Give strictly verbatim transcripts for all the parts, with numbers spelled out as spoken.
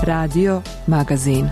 Radio Magazin.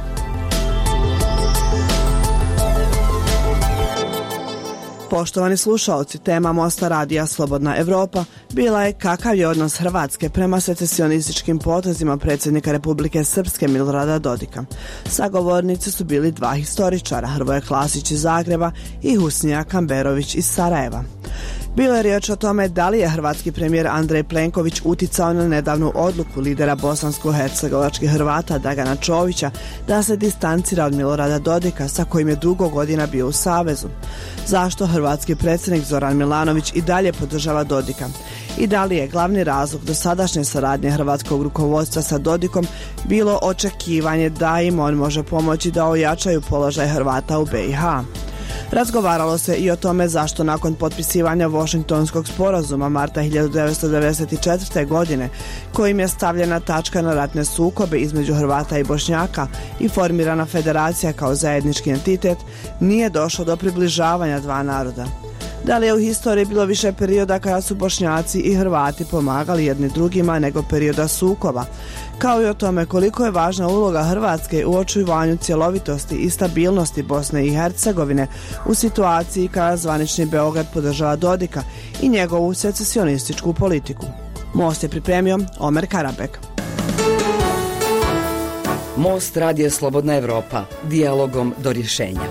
Poštovani slušalci, tema Mosta radija Slobodna Evropa bila je kakav je odnos Hrvatske prema secesionističkim potezima predsjednika Republike Srpske Milorada Dodika. Sagovornici su bili dva historičara, Hrvoje Klasić iz Zagreba i Husnija Kamberović iz Sarajeva. Bilo je riječ o tome da li je hrvatski premijer Andrej Plenković uticao na nedavnu odluku lidera bosansko-hercegovačkih Hrvata Dragana Čovića da se distancira od Milorada Dodika sa kojim je dugo godina bio u savezu. Zašto hrvatski predsjednik Zoran Milanović i dalje podržava Dodika? I da li je glavni razlog dosadašnje saradnje hrvatskog rukovodstva sa Dodikom bilo očekivanje da im on može pomoći da ojačaju položaj Hrvata u be i ha? Razgovaralo se i o tome zašto nakon potpisivanja Washingtonskog sporazuma marta hiljadu devetsto devedeset četvrte. godine, kojim je stavljena tačka na ratne sukobe između Hrvata i Bošnjaka i formirana federacija kao zajednički entitet, nije došlo do približavanja dva naroda. Da li je u historiji bilo više perioda kada su Bošnjaci i Hrvati pomagali jedni drugima nego perioda sukoba, kao i o tome koliko je važna uloga Hrvatske u očuvanju cjelovitosti i stabilnosti Bosne i Hercegovine u situaciji kada zvanični Beograd podržava Dodika i njegovu secesionističku politiku. Most je pripremio Omer Karabek. Most radija Slobodna Evropa, dijalogom do rješenja.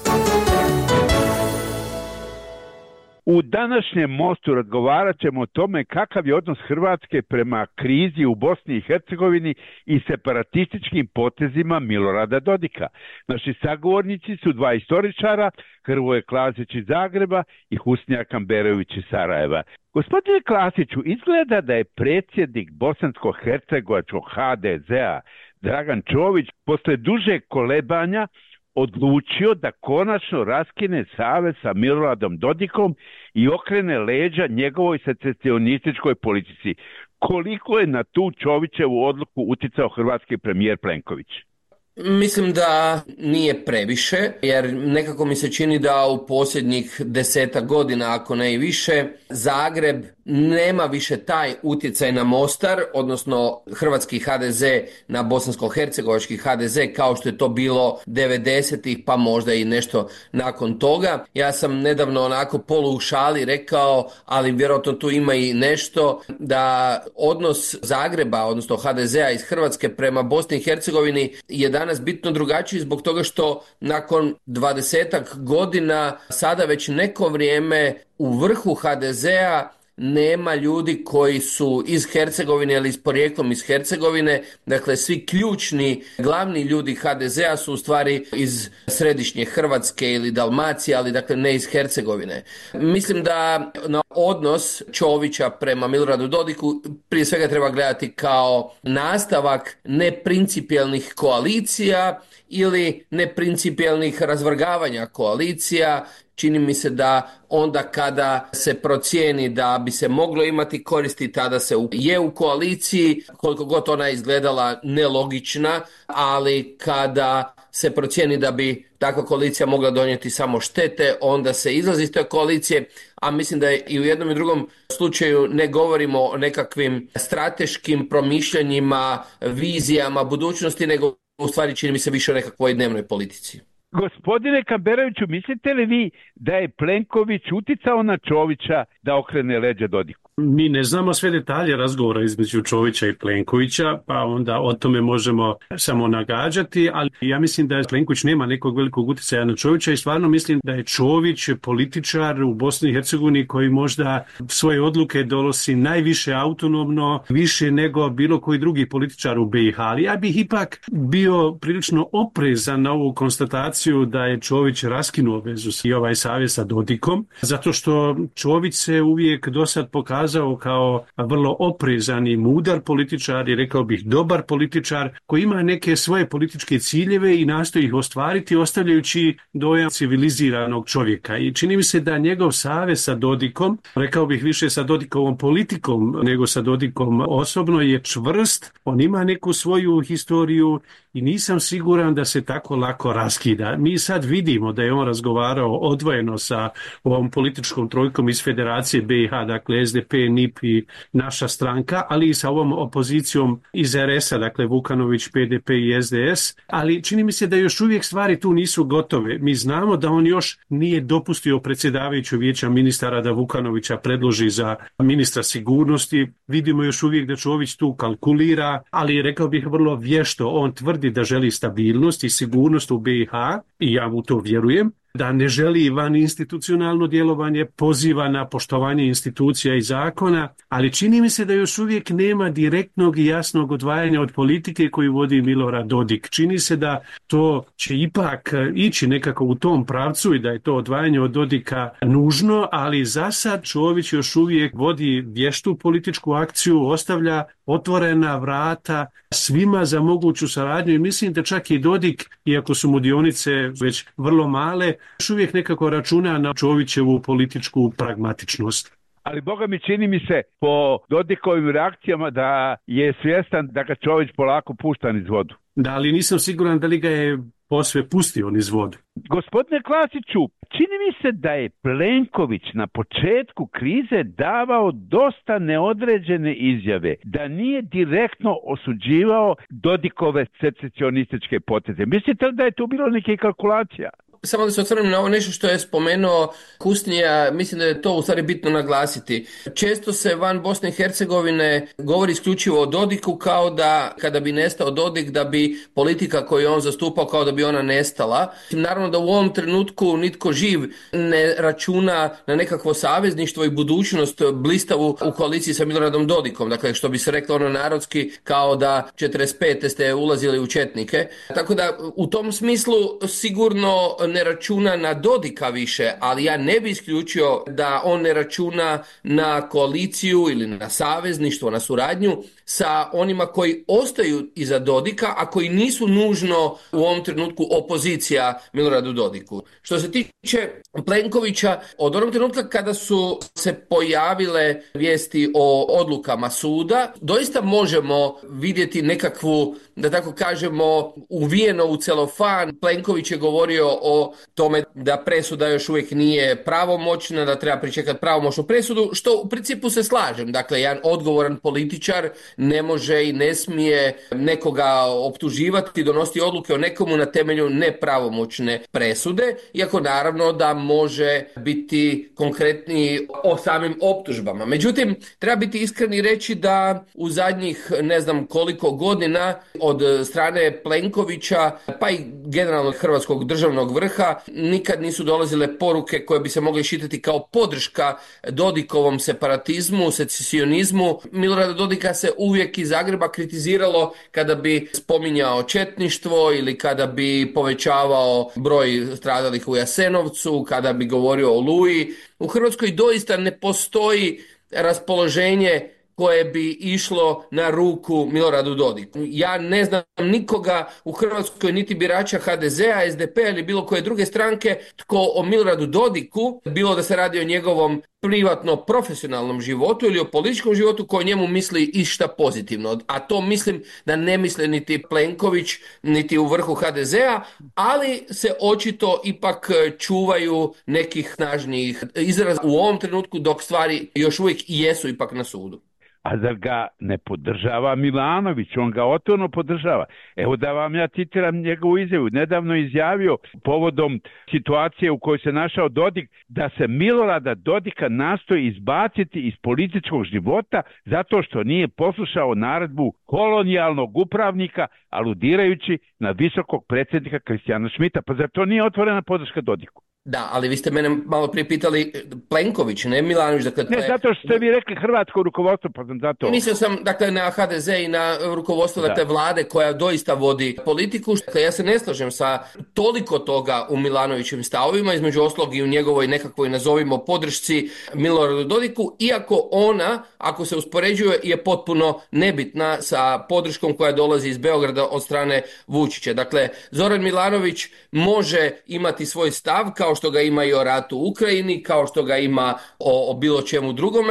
U današnjem mostu razgovarat ćemo o tome kakav je odnos Hrvatske prema krizi u Bosni i Hercegovini i separatističkim potezima Milorada Dodika. Naši sagovornici su dva historičara, Hrvoje Klasić iz Zagreba i Husnija Kamberović iz Sarajeva. Gospodine Klasiću, izgleda da je predsjednik bosansko-hercegovačkog ha de zea Dragan Čović posle dužeg kolebanja odlučio da konačno raskine savez sa Miloradom Dodikom i okrene leđa njegovoj secesionističkoj politici. Koliko je na tu Čovićevu odluku uticao hrvatski premijer Plenković? Mislim da nije previše, jer nekako mi se čini da u posljednjih desetak godina, ako ne i više, Zagreb nema više taj utjecaj na Mostar, odnosno hrvatski ha de ze na bosansko-hercegovački ha de ze, kao što je to bilo devedesetih, pa možda i nešto nakon toga. Ja sam nedavno onako polu u šali rekao, ali vjerojatno tu ima i nešto, da odnos Zagreba, odnosno ha de zea iz Hrvatske prema Bosni i Hercegovini je danas bitno drugačiji zbog toga što nakon dvadesetak godina sada već neko vrijeme u vrhu ha de zea nema ljudi koji su iz Hercegovine ili s porijeklom iz Hercegovine. Dakle, svi ključni, glavni ljudi ha de zea su u stvari iz središnje Hrvatske ili Dalmacije, ali dakle ne iz Hercegovine. Mislim da na odnos Čovića prema Miloradu Dodiku prije svega treba gledati kao nastavak neprincipijelnih koalicija ili neprincipijelnih razvrgavanja koalicija. Čini mi se da onda kada se procijeni da bi se moglo imati koristi, tada se je u koaliciji, koliko god ona izgledala nelogična, ali kada se procijeni da bi takva koalicija mogla donijeti samo štete, onda se izlazi iz te koalicije, a mislim da i u jednom i drugom slučaju ne govorimo o nekakvim strateškim promišljanjima, vizijama budućnosti, nego u stvari čini mi se više o nekakvoj dnevnoj politici. Gospodine Kamberoviću, mislite li vi da je Plenković uticao na Čovića da okrene leđa Dodiku? Mi ne znamo sve detalje razgovora između Čovića i Plenkovića, pa onda o tome možemo samo nagađati, ali ja mislim da Plenković nema nekog velikog utjecaja na Čovića i stvarno mislim da je Čović političar u Bosni i Hercegovini koji možda svoje odluke donosi najviše autonomno, više nego bilo koji drugi političar u be i ha. Ali ja bih ipak bio prilično oprezan na ovu konstataciju da je Čović raskinuo vezu i ovaj savez sa Dodikom, zato što Čović se uvijek dosad pokazao kao vrlo oprezan i mudar političar i rekao bih dobar političar koji ima neke svoje političke ciljeve i nastoji ih ostvariti ostavljajući dojam civiliziranog čovjeka. I čini mi se da njegov savez sa Dodikom, rekao bih više sa Dodikovom politikom nego sa Dodikom osobno, je čvrst. On ima neku svoju historiju i nisam siguran da se tako lako raskida. Mi sad vidimo da je on razgovarao odvojeno sa ovom političkom trojkom iz Federacije be i ha, dakle es de pe P, N I P i naša stranka, ali i sa ovom opozicijom iz R S-a, dakle Vukanović, P D P i S D S, ali čini mi se da još uvijek stvari tu nisu gotove. Mi znamo da on još nije dopustio predsjedavajuću vijeća ministara da Vukanovića predloži za ministra sigurnosti. Vidimo još uvijek da Čović tu kalkulira, ali rekao bih vrlo vješto. On tvrdi da želi stabilnost i sigurnost u B i H i ja mu to vjerujem, da ne želi van institucionalno djelovanje, poziva na poštovanje institucija i zakona, ali čini mi se da još uvijek nema direktnog i jasnog odvajanja od politike koju vodi Milorad Dodik. Čini se da to će ipak ići nekako u tom pravcu i da je to odvajanje od Dodika nužno, ali za sad Čović još uvijek vodi vještu političku akciju, ostavlja otvorena vrata svima za moguću saradnju i mislim da čak i Dodik, iako su mu dionice već vrlo male, još uvijek nekako računa na Čovićevu političku pragmatičnost. Ali Boga mi čini mi se po Dodikovim reakcijama da je svjestan da ga Čović polako pušta niz vodu. Da, ali nisam siguran da li ga je posve pustio niz vodu. Gospodine Klasiću, čini mi se da je Plenković na početku krize davao dosta neodređene izjave, da nije direktno osuđivao Dodikove secesionističke poteze. Mislite li da je tu bilo neke kalkulacija? Samo da se osvrnem na ovo nešto što je spomenuo Kusnija, mislim da je to u stvari bitno naglasiti. Često se van Bosne i Hercegovine govori isključivo o Dodiku kao da kada bi nestao Dodik da bi politika koju je on zastupao kao da bi ona nestala. Naravno da u ovom trenutku nitko živ ne računa na nekakvo savezništvo i budućnost blistavu u koaliciji sa Miloradom Dodikom. Dakle, što bi se reklo ono narodski kao da četrdeset pete ste ulazili u četnike. Tako da u tom smislu sigurno ne računa na Dodika više, ali ja ne bi isključio da on ne računa na koaliciju ili na savezništvo, na suradnju sa onima koji ostaju iza Dodika, a koji nisu nužno u ovom trenutku opozicija Miloradu Dodiku. Što se tiče Plenkovića, od onog trenutka kada su se pojavile vijesti o odlukama suda, doista možemo vidjeti nekakvu, da tako kažemo, uvijeno u celofan. Plenković je govorio o tome da presuda još uvijek nije pravomoćna, da treba pričekati pravomoćnu presudu, što u principu se slažem. Dakle, jedan odgovoran političar ne može i ne smije nekoga optuživati, donositi odluke o nekomu na temelju nepravomoćne presude, iako naravno da može biti konkretniji o samim optužbama. Međutim, treba biti iskren i reći da u zadnjih ne znam koliko godina od strane Plenkovića, pa i generalno hrvatskog državnog vrha, nikad nisu dolazile poruke koje bi se mogle iščitati kao podrška Dodikovom separatizmu, secesionizmu. Milorada Dodika se uvijek iz Zagreba kritiziralo kada bi spominjao četništvo ili kada bi povećavao broj stradalih u Jasenovcu, kada bi govorio o Oluji. U Hrvatskoj doista ne postoji raspoloženje koje bi išlo na ruku Miloradu Dodiku. Ja ne znam nikoga u Hrvatskoj, niti birača ha de zea, es de pe ili bilo koje druge stranke, tko o Miloradu Dodiku, bilo da se radi o njegovom privatno profesionalnom životu ili o političkom životu, koji njemu misli išta pozitivno. A to mislim da ne misle niti Plenković, niti u vrhu ha de zea, ali se očito ipak čuvaju nekih snažnijih izraza u ovom trenutku, dok stvari još uvijek i jesu ipak na sudu. A da ga ne podržava Milanović, on ga otvoreno podržava. Evo da vam ja citiram njegovu izjavu. Nedavno izjavio povodom situacije u kojoj se našao Dodik, da se Milorada Dodika nastoji izbaciti iz političkog života zato što nije poslušao naredbu kolonijalnog upravnika, aludirajući na visokog predsjednika Kristijana Šmita. Pa zar to nije otvorena podrška Dodiku? Da, ali vi ste mene malo prije pitali Plenković, ne Milanović. Dakle, ne, zato što ste vi rekli hrvatsko rukovodstvo, pa sam zato... Mislio sam, dakle, na ha de ze i na rukovodstvo da. Dakle, vlade koja doista vodi politiku. Dakle, ja se ne slažem sa toliko toga u Milanovićevim stavovima, između ostalog i u njegovoj nekakvoj, nazovimo, podršci Miloradu Dodiku, iako ona, ako se uspoređuje, je potpuno nebitna sa podrškom koja dolazi iz Beograda od strane Vučića. Dakle, Zoran Milanović može imati svoj stav, kao što ga ima i o ratu u Ukrajini, kao što ga ima o, o bilo čemu drugome,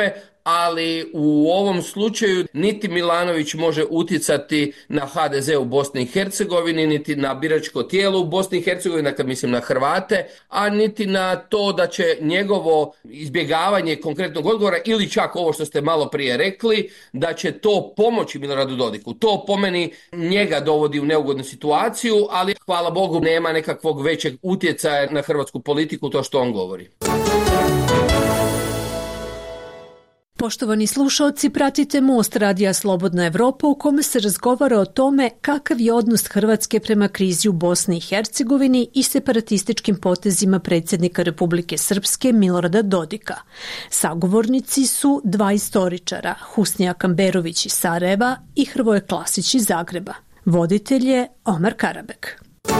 ali u ovom slučaju niti Milanović može utjecati na ha de ze u Bosni i Hercegovini, niti na biračko tijelo u Bosni i Hercegovini, dakle mislim na Hrvate, a niti na to da će njegovo izbjegavanje konkretnog odgovora ili čak ovo što ste malo prije rekli, da će to pomoći Miloradu Dodiku. To po meni njega dovodi u neugodnu situaciju, ali hvala Bogu nema nekakvog većeg utjecaja na hrvatsku politiku to što on govori. Poštovani slušalci, pratite Most Radija Slobodna Evropa u kome se razgovara o tome kakav je odnos Hrvatske prema krizi u Bosni i Hercegovini i separatističkim potezima predsjednika Republike Srpske Milorada Dodika. Sagovornici su dva istoričara, Husnija Kamberović iz Sarajeva i Hrvoje Klasić iz Zagreba. Voditelj je Omar Karabek.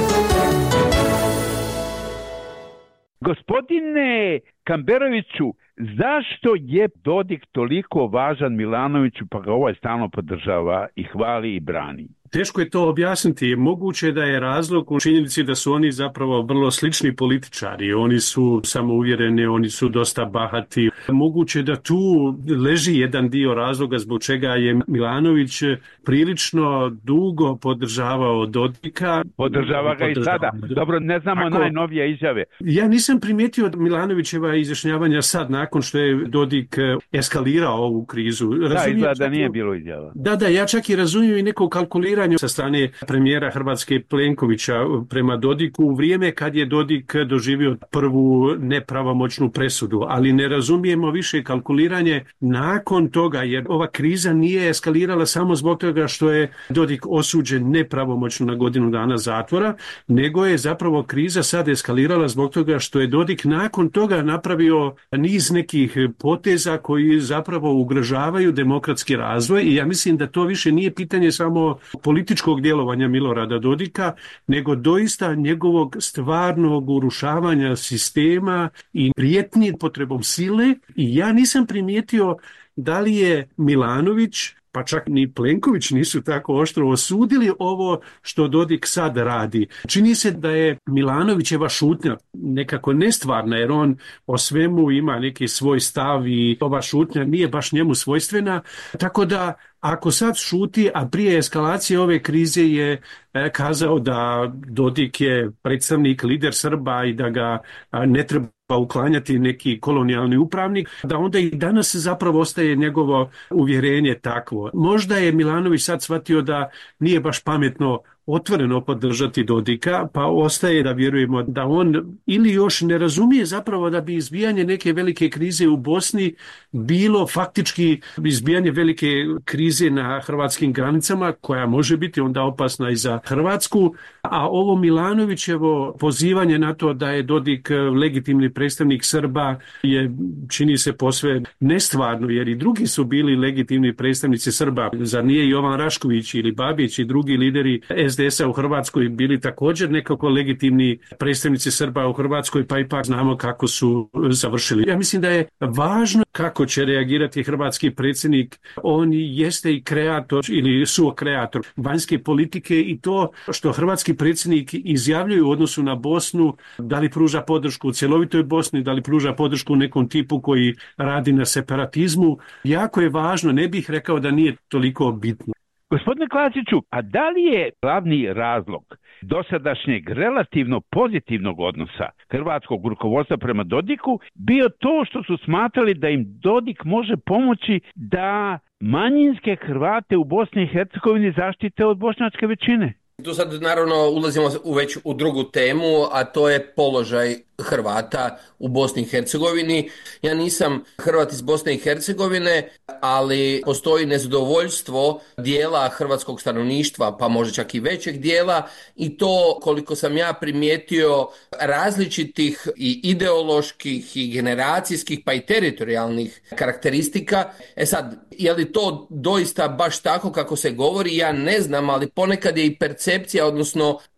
Gospodine Kamberoviću, zašto je Dodik toliko važan Milanoviću pa ga ovaj stalno podržava i hvali i brani? Teško je to objasniti. Moguće da je razlog u činjenici da su oni zapravo vrlo slični političari. Oni su samouvjereni, oni su dosta bahati. Moguće da tu leži jedan dio razloga zbog čega je Milanović prilično dugo podržavao Dodika. Podržava ga i sada. Dobro, ne znamo Ako, najnovije izjave. Ja nisam primijetio Milanovićeva izjašnjavanja sad, nakon što je Dodik eskalirao ovu krizu. Da, izgleda da nije bilo izjava. Da, da, ja čak i razumijem i neko kalkuliranje sa strane premijera Hrvatske Plenkovića prema Dodiku u vrijeme kad je Dodik doživio prvu nepravomoćnu presudu, ali ne razumijemo više kalkuliranje nakon toga, jer ova kriza nije eskalirala samo zbog toga što je Dodik osuđen nepravomoćno na godinu dana zatvora, nego je zapravo kriza sad eskalirala zbog toga što je Dodik nakon toga napravio niz nekih poteza koji zapravo ugrožavaju demokratski razvoj i ja mislim da to više nije pitanje samo političkog djelovanja Milorada Dodika, nego doista njegovog stvarnog urušavanja sistema i prijetnji potrebom sile. I ja nisam primijetio da li je Milanović, pa čak ni Plenković nisu tako oštro osudili ovo što Dodik sad radi. Čini se da je Milanovićeva šutnja nekako nestvarna, jer on o svemu ima neki svoj stav i ova šutnja nije baš njemu svojstvena, tako da ako sad šuti, a prije eskalacije ove krize je kazao da Dodik je predstavnik, lider Srba i da ga ne treba uklanjati neki kolonijalni upravnik, da onda i danas zapravo ostaje njegovo uvjerenje takvo. Možda je Milanović sad shvatio da nije baš pametno otvoreno podržati Dodika, pa ostaje da vjerujemo da on ili još ne razumije zapravo da bi izbijanje neke velike krize u Bosni bilo faktički izbijanje velike krize na hrvatskim granicama, koja može biti onda opasna i za Hrvatsku, a ovo Milanovićevo pozivanje na to da je Dodik legitimni predstavnik Srba je, čini se, posve nestvarno, jer i drugi su bili legitimni predstavnici Srba. Zar nije Jovan Rašković ili Babić i drugi lideri es de esa u Hrvatskoj bili također nekako legitimni predstavnici Srba u Hrvatskoj, pa ipak znamo kako su završili. Ja mislim da je važno kako će reagirati hrvatski predsjednik. On jeste i kreator ili suokreator vanjske politike i to što hrvatski predsjednik izjavljuje u odnosu na Bosnu, da li pruža podršku cjelovitoj Bosni, da li pruža podršku nekom tipu koji radi na separatizmu, jako je važno, ne bih rekao da nije toliko bitno. Gospodine Klasiću, a da li je glavni razlog dosadašnjeg relativno pozitivnog odnosa hrvatskog rukovodstva prema Dodiku bio to što su smatrali da im Dodik može pomoći da manjinske Hrvate u Bosni i Hercegovini zaštite od bošnjačke većine? Tu sad naravno ulazimo u već u drugu temu, a to je položaj Hrvata u Bosni i Hercegovini. Ja nisam Hrvat iz Bosne i Hercegovine, ali postoji nezadovoljstvo dijela hrvatskog stanovništva, pa možda čak i većeg dijela, i to, koliko sam ja primijetio, različitih i ideoloških i generacijskih pa i teritorijalnih karakteristika. E sad, je li to doista baš tako kako se govori, ja ne znam, ali ponekad je i percepcija, odnosno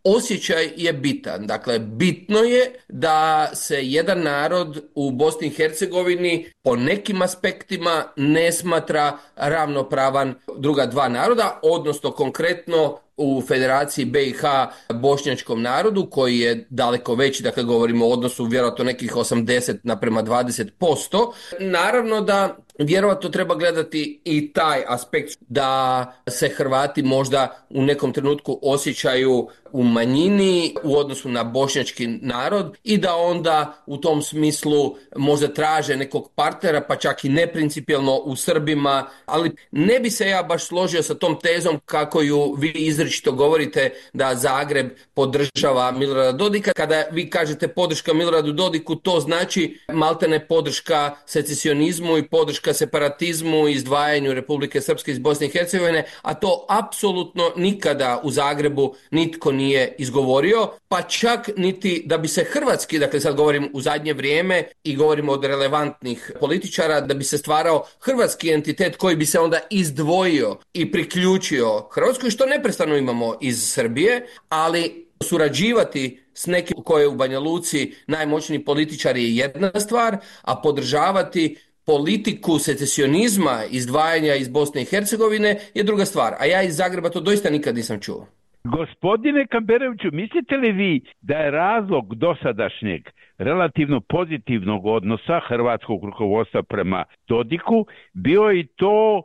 osjećaj je bitan. Dakle, bitno je da se jedan narod u Bosni i Hercegovini po nekim aspektima ne smatra ravnopravan druga dva naroda, odnosno konkretno u Federaciji B i H bošnjačkom narodu koji je daleko veći, dakle govorimo o odnosu vjerojatno nekih osamdeset naprema dvadeset posto. Naravno da vjerojatno treba gledati i taj aspekt da se Hrvati možda u nekom trenutku osjećaju u manjini u odnosu na bošnjački narod i da onda u tom smislu možda traže nekog partnera, pa čak i neprincipijelno u Srbima, ali ne bi se ja baš složio sa tom tezom kako ju vi izričito govorite da Zagreb podržava Milorada Dodika. Kada vi kažete podrška Miloradu Dodiku, to znači maltene podrška secesionizmu i podrška separatizmu i izdvajanju Republike Srpske iz Bosne i Hercegovine, a to apsolutno nikada u Zagrebu nitko nije izgovorio, pa čak niti da bi se hrvatski, dakle sad govorim u zadnje vrijeme i govorimo od relevantnih političara, da bi se stvarao hrvatski entitet koji bi se onda izdvojio i priključio Hrvatskoj, što neprestano imamo iz Srbije, ali surađivati s nekim koji je u Banja Luci najmoćniji političar je jedna stvar, a podržavati politiku secesionizma, izdvajanja iz Bosne i Hercegovine je druga stvar. A ja iz Zagreba to doista nikad nisam čuo. Gospodine Kamberoviću, mislite li vi da je razlog dosadašnjeg relativno pozitivnog odnosa hrvatskog rukovodstva prema Dodiku bio i to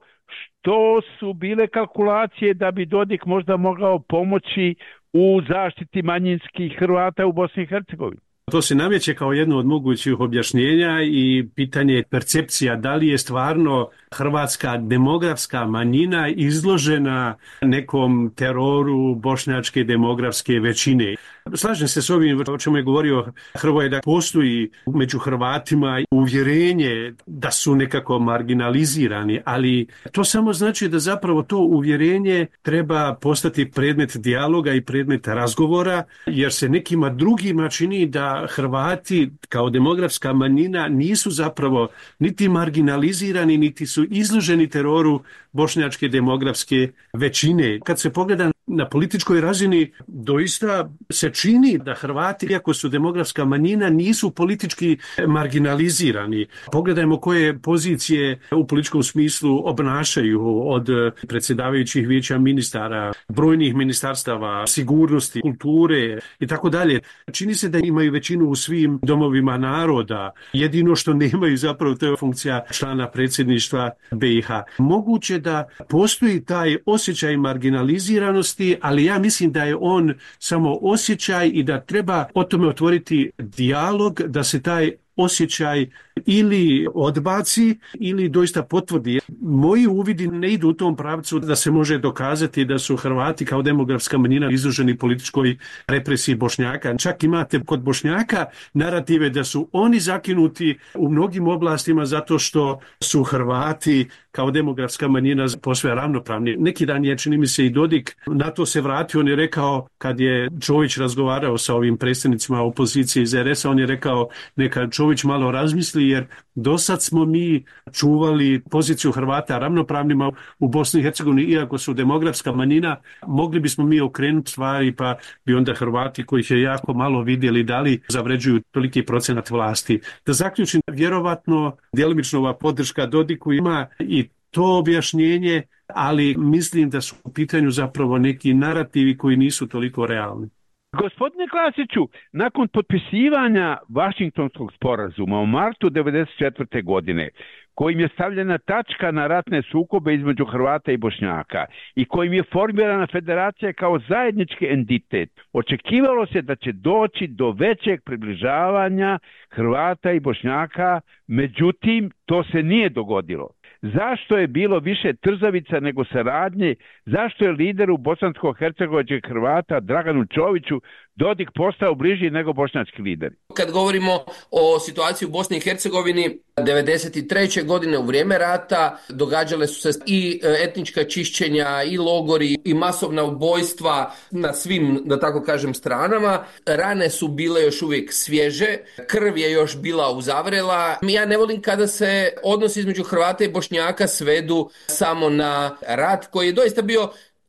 što su bile kalkulacije da bi Dodik možda mogao pomoći u zaštiti manjinskih Hrvata u Bosni i Hercegovini? To se nameće kao jedno od mogućih objašnjenja i pitanje percepcija da li je stvarno hrvatska demografska manjina izložena nekom teroru bošnjačke demografske većine. Slažem se s ovim o čemu je govorio Hrvoje, da postoji među Hrvatima uvjerenje da su nekako marginalizirani, ali to samo znači da zapravo to uvjerenje treba postati predmet dijaloga i predmet razgovora, jer se nekima drugima čini da Hrvati kao demografska manjina nisu zapravo niti marginalizirani, niti su izloženi teroru bošnjačke demografske većine. Kad se pogleda na političkoj razini, doista se čini da Hrvati, iako su demografska manjina, nisu politički marginalizirani. Pogledajmo koje pozicije u političkom smislu obnašaju, od predsjedavajućih vijeća ministara, brojnih ministarstava, sigurnosti, kulture i tako dalje. Čini se da imaju većinu u svim domovima naroda. Jedino što nemaju zapravo to je funkcija člana predsjedništva B i H. Moguće da postoji taj osjećaj marginaliziranosti, ali ja mislim da je on samo osjećaj i da treba o tome otvoriti dijalog, da se taj osjećaj ili odbaci ili doista potvrdi. Moji uvidi ne idu u tom pravcu da se može dokazati da su Hrvati kao demografska manjina izloženi političkoj represiji Bošnjaka. Čak imate kod Bošnjaka narative da su oni zakinuti u mnogim oblastima zato što su Hrvati kao demografska manjina posve ravnopravni. Neki dan je, čini mi se, i Dodik na to se vratio. On je rekao, kad je Čović razgovarao sa ovim predstavnicima opozicije iz R S a, on je rekao neka Čović malo razmisli, jer do sad smo mi čuvali poziciju Hrvata ravnopravnima u Bosni i Hercegovini, iako su demografska manjina, mogli bismo mi okrenuti stvari, pa bi onda Hrvati, kojih je jako malo vidjeli, da li zavređuju toliki procenat vlasti. Da zaključim, vjerovatno djelomično ova podrška Dodiku ima i to objašnjenje, ali mislim da su u pitanju zapravo neki narativi koji nisu toliko realni. Gospodine Klasiću, nakon potpisivanja Vašingtonskog sporazuma u martu devedeset četvrte. godine, kojim je stavljena tačka na ratne sukobe između Hrvata i Bošnjaka i kojim je formirana federacija kao zajednički entitet, očekivalo se da će doći do većeg približavanja Hrvata i Bošnjaka, međutim to se nije dogodilo. Zašto je bilo više trzavica nego saradnje? Zašto je lideru bosansko-hercegovačkih Hrvata Draganu Čoviću Dodik postao bliži nego bošnjački lideri? Kad govorimo o situaciji u Bosni i Hercegovini, devedeset treće. godine u vrijeme rata događale su se i etnička čišćenja, i logori, i masovna ubojstva na svim, da tako kažem, stranama. Rane su bile još uvijek svježe, krv je još bila uzavrela. Ja ne volim kada se odnosi između Hrvata i Bošnjaka svedu samo na rat koji je doista bio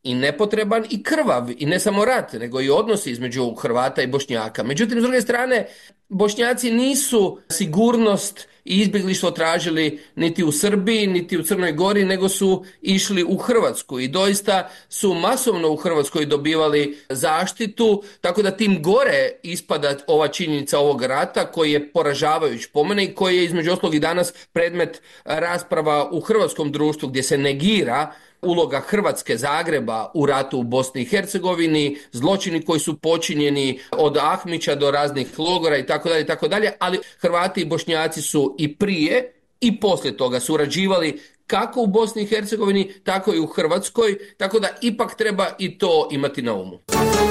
i nepotreban i krvav, i ne samo rat, nego i odnosi između Hrvata i Bošnjaka. Međutim, s druge strane, Bošnjaci nisu sigurnost i izbjeglištvo tražili niti u Srbiji, niti u Crnoj Gori, nego su išli u Hrvatsku i doista su masovno u Hrvatskoj dobivali zaštitu, tako da tim gore ispada ova činjenica ovog rata koji je poražavajuć po mene i koji je između ostalog i danas predmet rasprava u hrvatskom društvu gdje se negira uloga Hrvatske, Zagreba u ratu u Bosni i Hercegovini, zločini koji su počinjeni od Ahmića do raznih logora i tako dalje, tako dalje, ali Hrvati i Bošnjaci su i prije i poslije toga surađivali kako u Bosni i Hercegovini, tako i u Hrvatskoj, tako da ipak treba i to imati na umu.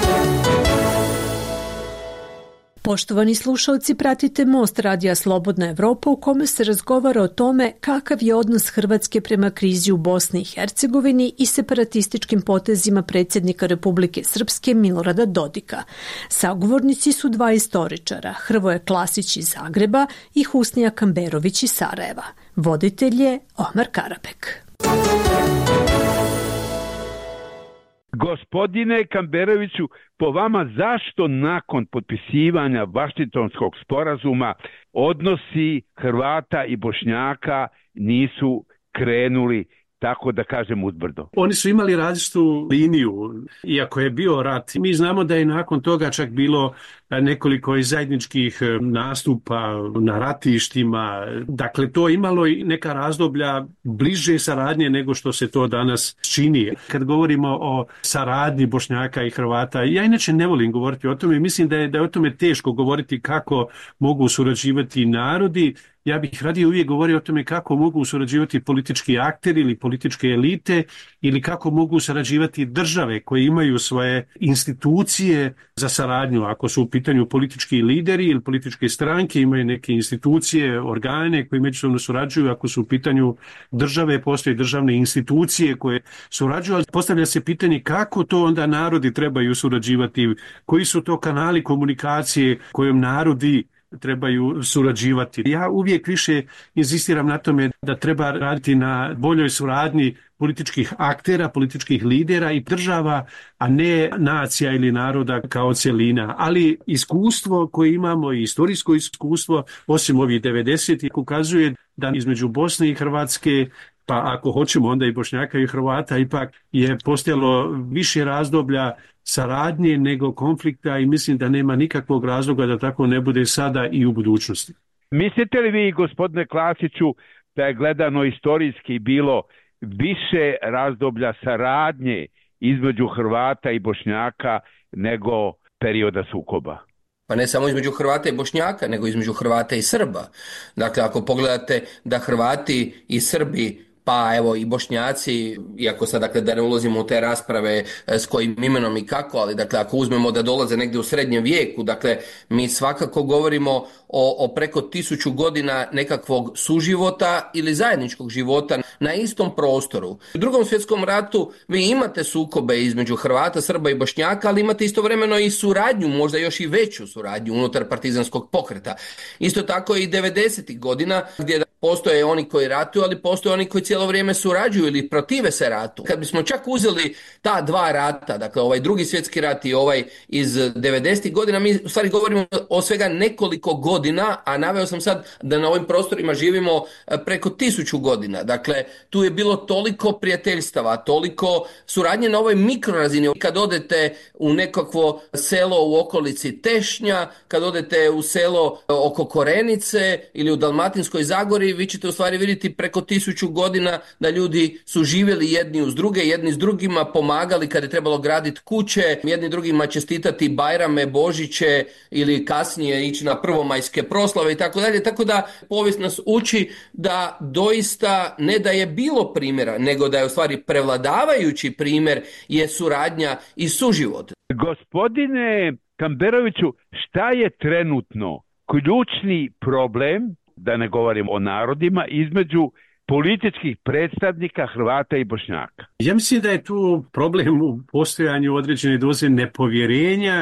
Poštovani slušalci, pratite Most radija Slobodna Evropa u kome se razgovara o tome kakav je odnos Hrvatske prema krizi u Bosni i Hercegovini i separatističkim potezima predsjednika Republike Srpske Milorada Dodika. Sagovornici su dva istoričara, Hrvoje Klasić iz Zagreba i Husnija Kamberović iz Sarajeva. Voditelj je Omar Karabek. Gospodine Kamberoviću, po vama zašto nakon potpisivanja Vašingtonskog sporazuma odnosi Hrvata i Bošnjaka nisu krenuli, tako da kažem, uzbrdo? Oni su imali različitu liniju, iako je bio rat. Mi znamo da je nakon toga čak bilo nekoliko i zajedničkih nastupa na ratištima. Dakle, to je imalo i neka razdoblja bliže saradnje nego što se to danas čini. Kad govorimo o saradnji Bošnjaka i Hrvata, ja inače ne volim govoriti o tome. Mislim da je, da je o tome teško govoriti kako mogu surađivati narodi. Ja bih radije uvijek govorio o tome kako mogu surađivati politički akteri ili političke elite ili kako mogu surađivati države koje imaju svoje institucije za saradnju. Ako su u pitanju politički lideri ili političke stranke, imaju neke institucije, organe koji međusobno surađuju. Ako su u pitanju države, postoje državne institucije koje surađuju, ali postavlja se pitanje kako to onda narodi trebaju surađivati, koji su to kanali komunikacije kojom narodi trebaju surađivati. Ja uvijek više inzistiram na tome da treba raditi na boljoj suradnji političkih aktera, političkih lidera i država, a ne nacija ili naroda kao cjelina. Ali iskustvo koje imamo i istorijsko iskustvo, osim ovih devedesetih, ukazuje da između Bosne i Hrvatske, pa ako hoćemo onda i Bošnjaka i Hrvata, ipak je postojalo više razdoblja saradnje nego konflikta i mislim da nema nikakvog razloga da tako ne bude sada i u budućnosti. Mislite li vi, gospodine Klasiću, da je gledano istorijski bilo više razdoblja saradnje između Hrvata i Bošnjaka nego perioda sukoba? Pa ne samo između Hrvata i Bošnjaka, nego između Hrvata i Srba. Dakle, ako pogledate da Hrvati i Srbi, pa evo i Bošnjaci, iako sad dakle da ne ulazimo u te rasprave s kojim imenom i kako, ali dakle ako uzmemo da dolaze negdje u srednjem vijeku, dakle mi svakako govorimo o, o preko tisuću godina nekakvog suživota ili zajedničkog života na istom prostoru. U Drugom svjetskom ratu vi imate sukobe između Hrvata, Srba i Bošnjaka, ali imate istovremeno i suradnju, možda još i veću suradnju unutar partizanskog pokreta. Isto tako i devedesetih godina gdje postoje oni koji ratuju, ali postoje oni koji cijelo vrijeme surađuju ili protive se ratu. Kad bismo čak uzeli ta dva rata, dakle ovaj Drugi svjetski rat i ovaj iz devedesetih godina, mi u stvari govorimo o svega nekoliko godina, a naveo sam sad da na ovim prostorima živimo preko tisuću godina. Dakle, tu je bilo toliko prijateljstava, toliko suradnje na ovoj mikrorazini. Kad odete u nekakvo selo u okolici Tešnja, kad odete u selo oko Korenice ili u Dalmatinskoj Zagori, vi ćete u stvari vidjeti preko tisuću godina da ljudi su živjeli jedni uz druge, jedni s drugima pomagali kad je trebalo graditi kuće, jedni drugima čestitati Bajrame, Božiće ili kasnije ići na prvomajske proslave i tako dalje. Tako da povijest nas uči da doista ne da je bilo primjera, nego da je u stvari prevladavajući primjer je suradnja i suživot. Gospodine Kamberoviću, šta je trenutno ključni problem, da ne govorim o narodima, između političkih predstavnika Hrvata i Bošnjaka? Ja mislim da je tu problem u postojanju određene doze nepovjerenja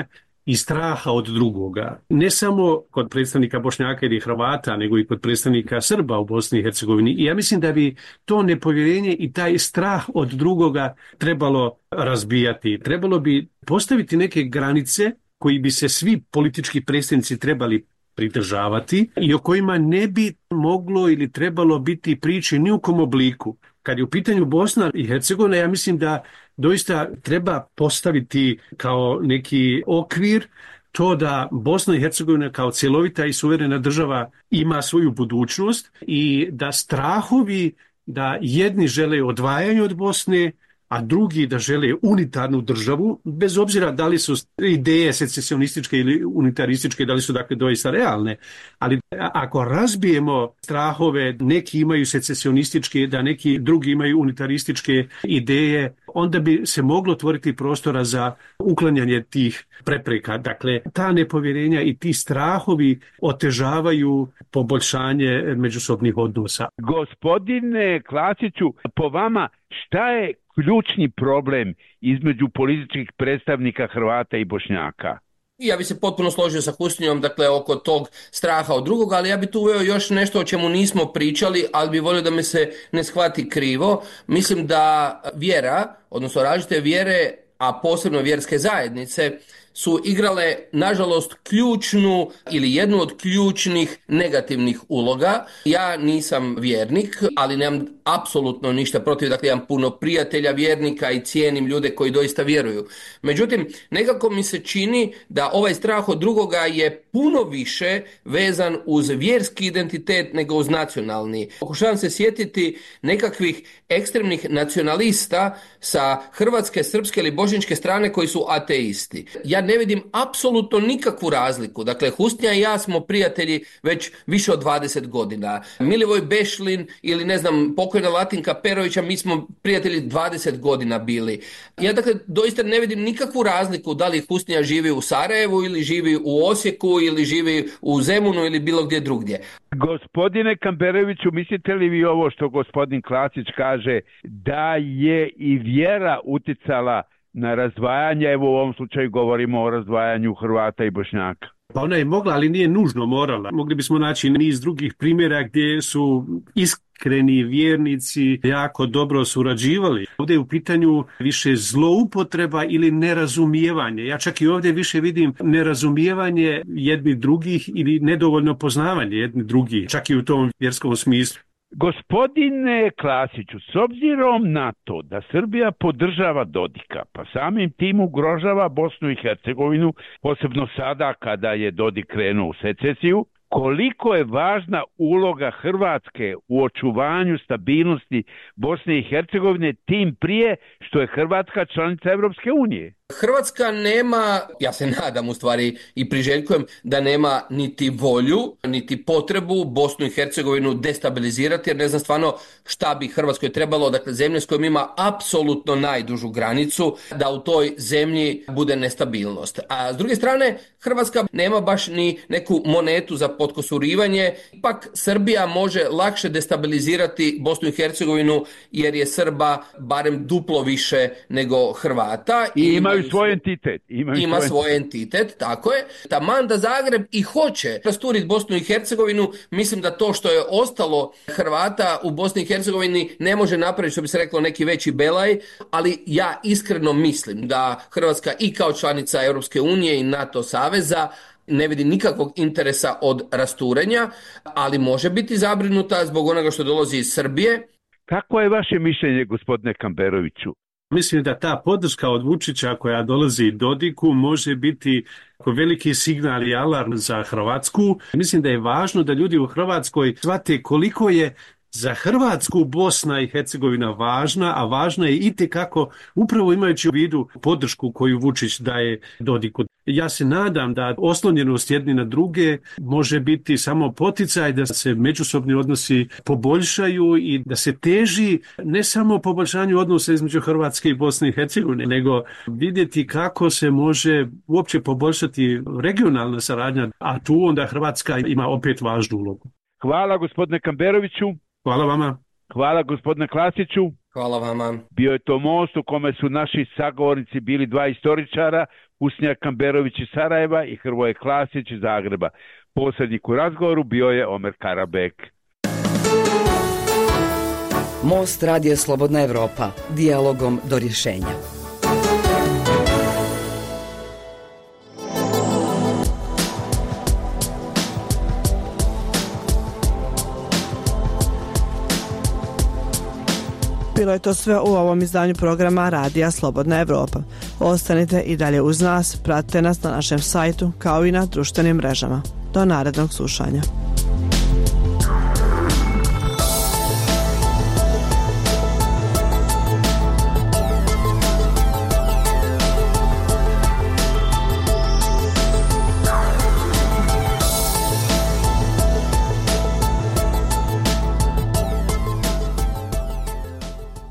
i straha od drugoga. Ne samo kod predstavnika Bošnjaka ili Hrvata, nego i kod predstavnika Srba u Bosni i Hercegovini. I ja mislim da bi to nepovjerenje i taj strah od drugoga trebalo razbijati. Trebalo bi postaviti neke granice koji bi se svi politički predstavnici trebali pridržavati i o kojima ne bi moglo ili trebalo biti priče ni u kom obliku. Kad je u pitanju Bosna i Hercegovina, ja mislim da doista treba postaviti kao neki okvir to da Bosna i Hercegovina kao cjelovita i suverena država ima svoju budućnost i da strahovi da jedni žele odvajanje od Bosne, a drugi da žele unitarnu državu, bez obzira da li su ideje secesionističke ili unitarističke, da li su dakle doista realne. Ali ako razbijemo strahove, neki imaju secesionističke, da neki drugi imaju unitarističke ideje, onda bi se moglo otvoriti prostora za uklanjanje tih prepreka. Dakle, ta nepovjerenja i ti strahovi otežavaju poboljšanje međusobnih odnosa. Gospodine Klasiću, po vama šta je ključni problem između političkih predstavnika Hrvata i Bošnjaka? Ja bi se potpuno složio sa Husnijom, dakle, oko tog straha od drugoga, ali ja bi tu uveo još nešto o čemu nismo pričali, ali bi volio da me se ne shvati krivo. Mislim da vjera, odnosno različite vjere, a posebno vjerske zajednice, su igrale, nažalost, ključnu ili jednu od ključnih negativnih uloga. Ja nisam vjernik, ali nemam apsolutno ništa protiv, dakle imam puno prijatelja vjernika i cijenim ljude koji doista vjeruju. Međutim, nekako mi se čini da ovaj strah od drugoga je puno više vezan uz vjerski identitet nego uz nacionalni. Pokušavam se sjetiti nekakvih ekstremnih nacionalista sa hrvatske, srpske ili bošnjačke strane koji su ateisti. Ja ne vidim apsolutno nikakvu razliku. Dakle, Husnija i ja smo prijatelji već više od dvadeset godina. Milivoj Bešlin ili ne znam, pokojna Latinka Perovića, mi smo prijatelji dvadeset godina bili. Ja dakle doista ne vidim nikakvu razliku da li Husnija živi u Sarajevu ili živi u Osijeku ili živi u Zemunu ili bilo gdje drugdje. Gospodine Kamberoviću, mislite li vi ovo što gospodin Klasić kaže, da je i vjera uticala na razdvajanje, evo u ovom slučaju govorimo o razdvajanju Hrvata i Bošnjaka? Pa ona je mogla, ali nije nužno morala. Mogli bismo naći niz drugih primjera gdje su iskreni vjernici jako dobro surađivali. Ovdje je u pitanju više zloupotreba ili nerazumijevanje. Ja čak i ovdje više vidim nerazumijevanje jedni drugih ili nedovoljno poznavanje jedni drugih, čak i u tom vjerskom smislu. Gospodine Klasiću, s obzirom na to da Srbija podržava Dodika, pa samim tim ugrožava Bosnu i Hercegovinu, posebno sada kada je Dodik krenuo u secesiju, koliko je važna uloga Hrvatske u očuvanju stabilnosti Bosne i Hercegovine, tim prije što je Hrvatska članica Europske unije? Hrvatska nema, ja se nadam u stvari i priželjkujem da nema niti volju, niti potrebu Bosnu i Hercegovinu destabilizirati, jer ne znam stvarno šta bi Hrvatskoj trebalo, dakle zemlje s kojom ima apsolutno najdužu granicu, da u toj zemlji bude nestabilnost. A s druge strane, Hrvatska nema baš ni neku monetu za potkosurivanje, ipak Srbija može lakše destabilizirati Bosnu i Hercegovinu jer je Srba barem duplo više nego Hrvata. I imaju svoj entitet. Imaju ima svoj, svoj entitet, tako je. Taman da Zagreb i hoće rasturiti Bosnu i Hercegovinu, mislim da to što je ostalo Hrvata u Bosni i Hercegovini ne može napraviti, što bi se reklo, neki veći belaj, ali ja iskreno mislim da Hrvatska i kao članica Europske unije i NATO saveza ne vidi nikakvog interesa od rasturenja, ali može biti zabrinuta zbog onoga što dolazi iz Srbije. Kako je vaše mišljenje, gospodine Kamberoviću? Mislim da ta podrška od Vučića koja dolazi Dodiku može biti veliki signal i alarm za Hrvatsku. Mislim da je važno da ljudi u Hrvatskoj shvate koliko je za Hrvatsku Bosna i Hercegovina važna, a važna je itekako upravo imajući u vidu podršku koju Vučić daje Dodiku. Ja se nadam da oslonjenost jedni na druge može biti samo poticaj da se međusobni odnosi poboljšaju i da se teži ne samo poboljšanju odnosa između Hrvatske i Bosne i Hercegovine, nego vidjeti kako se može uopće poboljšati regionalna saradnja, a tu onda Hrvatska ima opet važnu ulogu. Hvala gospodine Kamberoviću. Hvala vama. Hvala gospodine Klasiću. Hvala vama. Bio je to most u kome su naši sagovornici bili dva istoričara, Husnija Kamberović iz Sarajeva i Hrvoje Klasić iz Zagreba. Posrednik u razgovoru bio je Omer Karabek. Most Radija Slobodna Evropa. Dijalogom do rješenja. Bilo je to sve u ovom izdanju programa Radija Slobodna Evropa. Ostanite i dalje uz nas, pratite nas na našem sajtu kao i na društvenim mrežama. Do narednog slušanja.